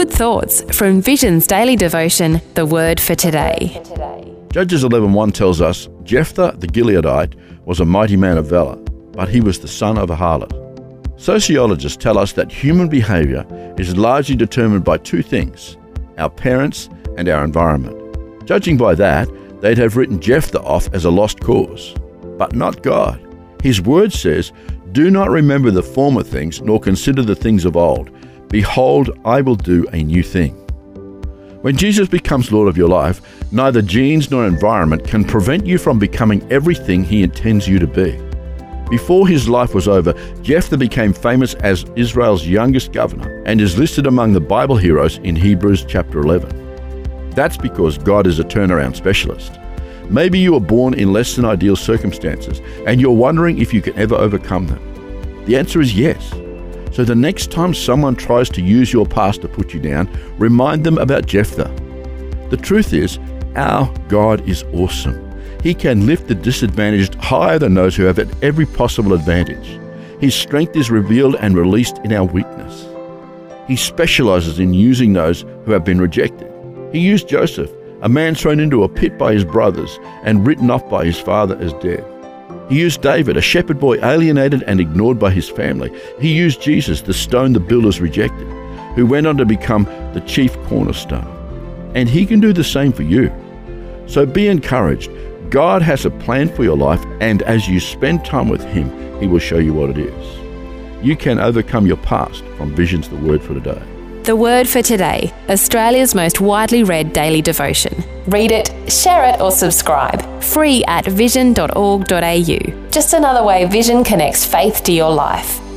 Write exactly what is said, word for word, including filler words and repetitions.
good thoughts from Vision's daily devotion, The Word for Today. Judges eleven one tells us, Jephthah the Gileadite was a mighty man of valor, but he was the son of a harlot. Sociologists tell us that human behavior is largely determined by two things, our parents and our environment. Judging by that, they'd have written Jephthah off as a lost cause. But not God. His word says, "Do not remember the former things, nor consider the things of old. Behold, I will do a new thing." When Jesus becomes Lord of your life, neither genes nor environment can prevent you from becoming everything He intends you to be. Before his life was over, Jephthah became famous as Israel's youngest governor and is listed among the Bible heroes in Hebrews chapter eleven. That's because God is a turnaround specialist. Maybe you were born in less than ideal circumstances and you're wondering if you can ever overcome them. The answer is yes. So the next time someone tries to use your past to put you down, remind them about Jephthah. The truth is, our God is awesome. He can lift the disadvantaged higher than those who have had every possible advantage. His strength is revealed and released in our weakness. He specializes in using those who have been rejected. He used Joseph, a man thrown into a pit by his brothers and written off by his father as dead. He used David, a shepherd boy alienated and ignored by his family. He used Jesus, the stone the builders rejected, who went on to become the chief cornerstone. And He can do the same for you. So be encouraged. God has a plan for your life, and as you spend time with Him, He will show you what it is. You can overcome your past from Vision's The Word for Today. The Word for Today, Australia's most widely read daily devotion. Read it, share it or subscribe. Free at vision dot org dot a u. Just another way Vision connects faith to your life.